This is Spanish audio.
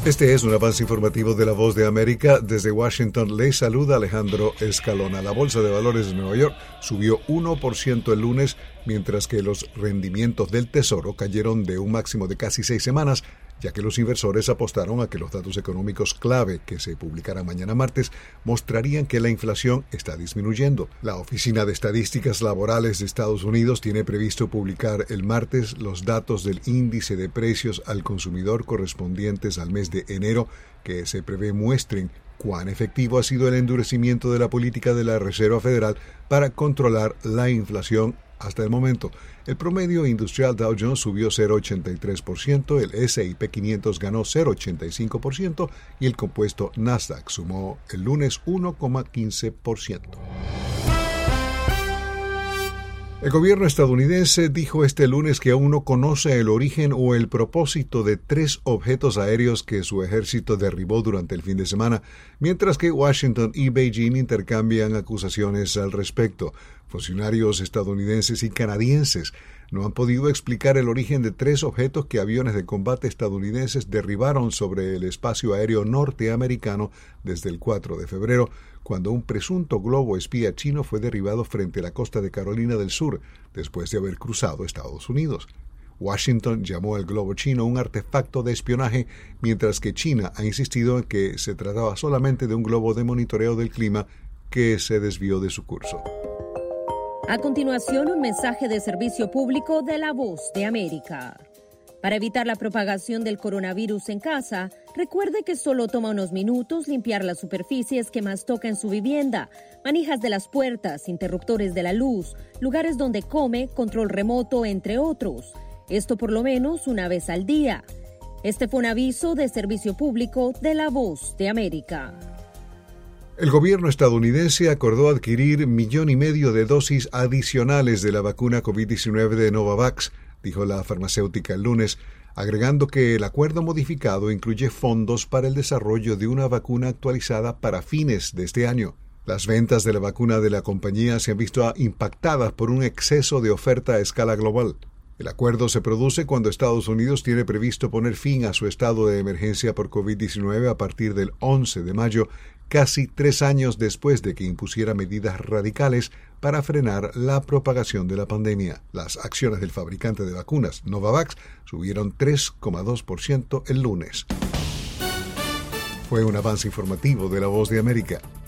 Este es un avance informativo de La Voz de América. Desde Washington les saluda Alejandro Escalona. La Bolsa de Valores de Nueva York subió 1% el lunes, mientras que los rendimientos del Tesoro cayeron de un máximo de casi 6 semanas, ya que los inversores apostaron a que los datos económicos clave que se publicarán mañana martes mostrarían que la inflación está disminuyendo. La Oficina de Estadísticas Laborales de Estados Unidos tiene previsto publicar el martes los datos del índice de precios al consumidor correspondientes al mes de enero, que se prevé muestren cuán efectivo ha sido el endurecimiento de la política de la Reserva Federal para controlar la inflación hasta el momento. El promedio industrial Dow Jones subió 0,83%, el S&P 500 ganó 0,85% y el compuesto Nasdaq sumó el lunes 1,15%. El gobierno estadounidense dijo este lunes que aún no conoce el origen o el propósito de 3 objetos aéreos que su ejército derribó durante el fin de semana, mientras que Washington y Beijing intercambian acusaciones al respecto. Funcionarios estadounidenses y canadienses no han podido explicar el origen de 3 objetos que aviones de combate estadounidenses derribaron sobre el espacio aéreo norteamericano desde el 4 de febrero, cuando un presunto globo espía chino fue derribado frente a la costa de Carolina del Sur, después de haber cruzado Estados Unidos. Washington llamó al globo chino un artefacto de espionaje, mientras que China ha insistido en que se trataba solamente de un globo de monitoreo del clima que se desvió de su curso. A continuación, un mensaje de servicio público de La Voz de América. Para evitar la propagación del coronavirus en casa, recuerde que solo toma unos minutos limpiar las superficies que más toca en su vivienda, manijas de las puertas, interruptores de la luz, lugares donde come, control remoto, entre otros. Esto por lo menos una vez al día. Este fue un aviso de servicio público de La Voz de América. El gobierno estadounidense acordó adquirir 1,5 millones de dosis adicionales de la vacuna COVID-19 de Novavax, dijo la farmacéutica el lunes, agregando que el acuerdo modificado incluye fondos para el desarrollo de una vacuna actualizada para fines de este año. Las ventas de la vacuna de la compañía se han visto impactadas por un exceso de oferta a escala global. El acuerdo se produce cuando Estados Unidos tiene previsto poner fin a su estado de emergencia por COVID-19 a partir del 11 de mayo, casi 3 años después de que impusiera medidas radicales para frenar la propagación de la pandemia. Las acciones del fabricante de vacunas, Novavax, subieron 3,2% el lunes. Fue un avance informativo de La Voz de América.